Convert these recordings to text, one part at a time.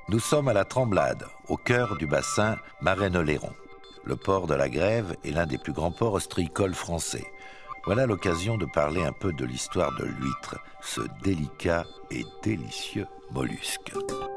Nous sommes à la Tremblade, au cœur du bassin Marennes-Oléron. Le port de la Grève est l'un des plus grands ports ostréicoles français. Voilà l'occasion de parler un peu de l'histoire de l'huître, ce délicat et délicieux mollusque.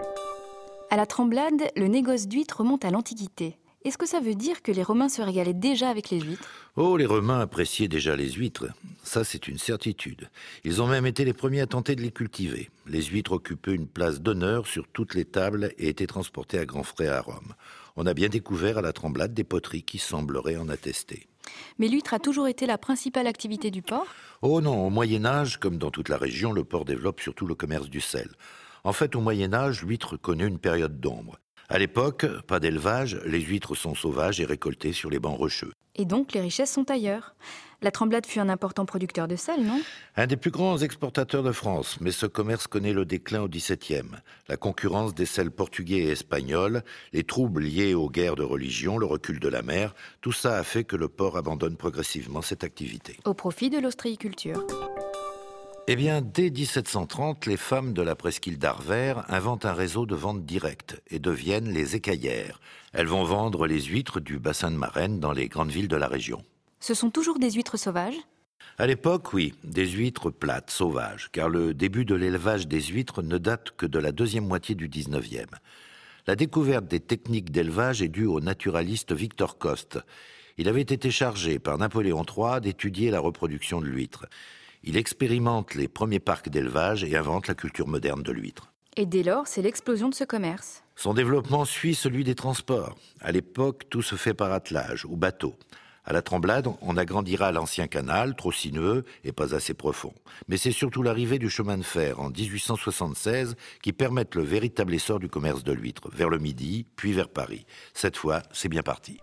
À la Tremblade, le négoce d'huîtres remonte à l'Antiquité. Est-ce que ça veut dire que les Romains se régalaient déjà avec les huîtres ? Oh, les Romains appréciaient déjà les huîtres. Ça, c'est une certitude. Ils ont même été les premiers à tenter de les cultiver. Les huîtres occupaient une place d'honneur sur toutes les tables et étaient transportées à grands frais à Rome. On a bien découvert à la Tremblade des poteries qui sembleraient en attester. Mais l'huître a toujours été la principale activité du port ? Oh non, au Moyen-Âge, comme dans toute la région, le port développe surtout le commerce du sel. En fait, au Moyen-Âge, l'huître connaît une période d'ombre. À l'époque, pas d'élevage, les huîtres sont sauvages et récoltées sur les bancs rocheux. Et donc, les richesses sont ailleurs. La Tremblade fut un important producteur de sel, non ? Un des plus grands exportateurs de France, mais ce commerce connaît le déclin au XVIIe. La concurrence des sels portugais et espagnols, les troubles liés aux guerres de religion, le recul de la mer, tout ça a fait que le port abandonne progressivement cette activité. Au profit de l'ostréiculture. Eh bien, dès 1730, les femmes de la presqu'île d'Arvers inventent un réseau de vente directe et deviennent les écaillères. Elles vont vendre les huîtres du bassin de Marennes dans les grandes villes de la région. Ce sont toujours des huîtres sauvages ? À l'époque, oui, des huîtres plates, sauvages, car le début de l'élevage des huîtres ne date que de la deuxième moitié du 19e. La découverte des techniques d'élevage est due au naturaliste Victor Coste. Il avait été chargé par Napoléon III d'étudier la reproduction de l'huître. Il expérimente les premiers parcs d'élevage et invente la culture moderne de l'huître. Et dès lors, c'est l'explosion de ce commerce. Son développement suit celui des transports. À l'époque, tout se fait par attelage ou bateau. À la Tremblade, on agrandira l'ancien canal, trop sinueux et pas assez profond. Mais c'est surtout l'arrivée du chemin de fer en 1876 qui permettent le véritable essor du commerce de l'huître, vers le Midi, puis vers Paris. Cette fois, c'est bien parti.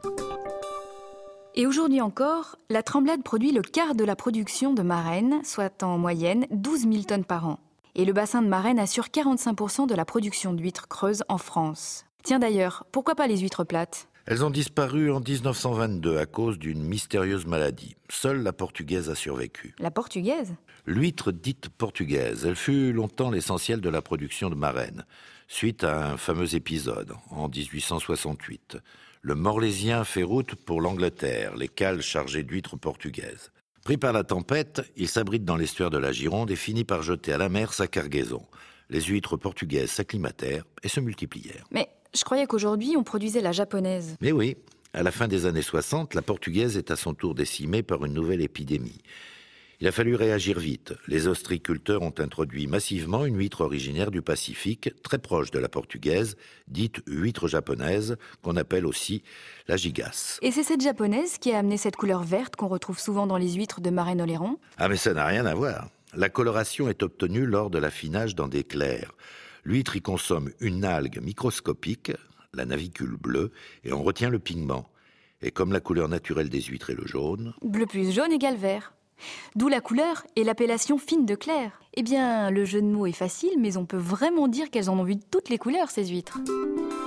Et aujourd'hui encore, la Tremblade produit le quart de la production de Marennes, soit en moyenne 12 000 tonnes par an. Et le bassin de Marennes assure 45% de la production d'huîtres creuses en France. Tiens d'ailleurs, pourquoi pas les huîtres plates ? Elles ont disparu en 1922 à cause d'une mystérieuse maladie. Seule la portugaise a survécu. La portugaise ? L'huître dite portugaise, elle fut longtemps l'essentiel de la production de Marennes, suite à un fameux épisode en 1868. Le Morlaisien fait route pour l'Angleterre, les cales chargées d'huîtres portugaises. Pris par la tempête, il s'abrite dans l'estuaire de la Gironde et finit par jeter à la mer sa cargaison. Les huîtres portugaises s'acclimatèrent et se multiplièrent. Mais je croyais qu'aujourd'hui, on produisait la japonaise. Mais oui, à la fin des années 60, la portugaise est à son tour décimée par une nouvelle épidémie. Il a fallu réagir vite. Les ostréiculteurs ont introduit massivement une huître originaire du Pacifique, très proche de la portugaise, dite huître japonaise, qu'on appelle aussi la gigasse. Et c'est cette japonaise qui a amené cette couleur verte qu'on retrouve souvent dans les huîtres de Marennes-Oléron ? Ah mais ça n'a rien à voir. La coloration est obtenue lors de l'affinage dans des clairs. L'huître y consomme une algue microscopique, la navicule bleue, et on retient le pigment. Et comme la couleur naturelle des huîtres est le jaune... Bleu plus jaune égale vert. D'où la couleur et l'appellation fine de clair. Eh bien, le jeu de mots est facile, mais on peut vraiment dire qu'elles en ont vu toutes les couleurs, ces huîtres.